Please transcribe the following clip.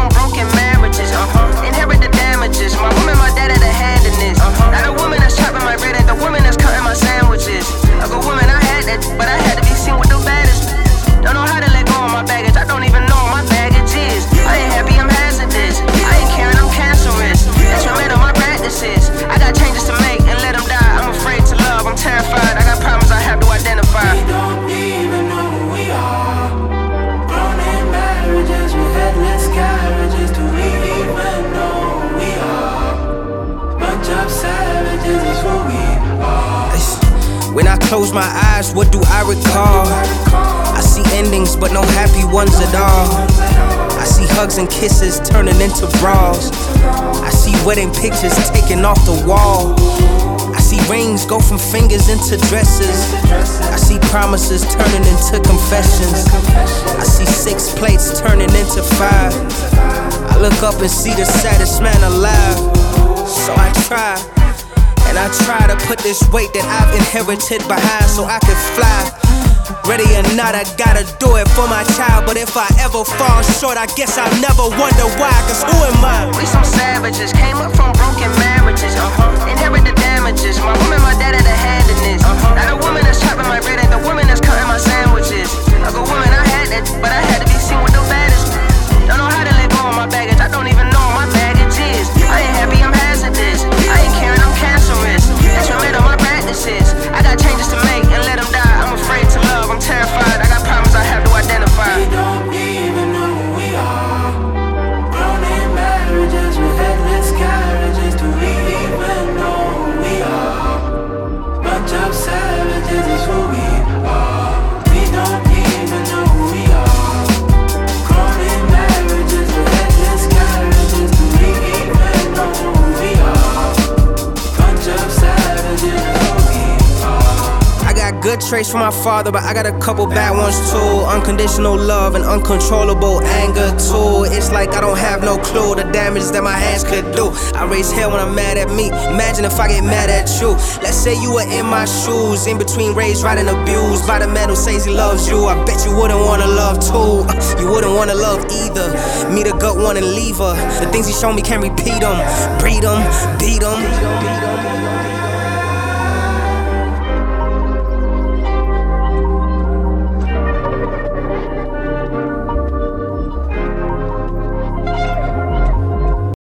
from broken marriages. Inherit the damages. My woman, my dad had a hand in this. Not a woman that's chopping my bread, ain't the woman that's cutting my sandwiches. A good woman, I had that, but I had to be seen with the baddest. Don't know how to let go of my baggage. I don't even know what my baggage is. I ain't happy, I'm hazardous. I ain't caring, I'm cancerous. That's what made of my practices. I got changes to make and let them die. I'm afraid to love, I'm terrified. I got problems I have to identify. We don't even know who we are. Grown in marriages with headless carriages. Do we even know who we are? Bunch of savages is who we are. When I close my eyes, what do I recall? I see endings, but no happy ones at all. I see hugs and kisses turning into brawls. I see wedding pictures taken off the wall. I see rings go from fingers into dresses. I see promises turning into confessions. I see 6 plates turning into 5. I look up and see the saddest man alive. So I try. And I try to put this weight that I've inherited behind so I can fly. Ready or not, I gotta do it for my child. But if I ever fall short, I guess I'll never wonder why. Cause who am I? We some savages, came up from broken marriages. Inherit the damages. My woman, my dad had a hand in this. Not a woman that's chopping my bread, ain't the woman that's cutting my sandwiches. A good woman, I had that, but I had to be seen with the baddest. Don't know how to let go of my baggage. I don't even know what my baggage is. I ain't happy, I'm hazardous. I ain't caring, I'm cancerous. That's what made of my practices. I got changes to make and let them die. I'm afraid to love, I'm terrified. I got problems I have to identify. We don't even know who we are. Grown in marriages with headless carriages. Do we even know who we are? Bunch of savages is who we are. We don't even know who we are. Grown in marriages with headless carriages. Do we even know who we are? Bunch of savages is who we are. I got good traits from my father, but I got a couple bad ones too. Unconditional love and uncontrollable anger too. It's like I don't have no clue the damage that my hands could do. I raise hell when I'm mad at me. Imagine if I get mad at you. Let's say you were in my shoes, in between raised, right, and abused by the man who says he loves you. I bet you wouldn't wanna love too. You wouldn't wanna love either. Me the gut one and leave her. The things he showed me can't repeat them. Breed them, beat them.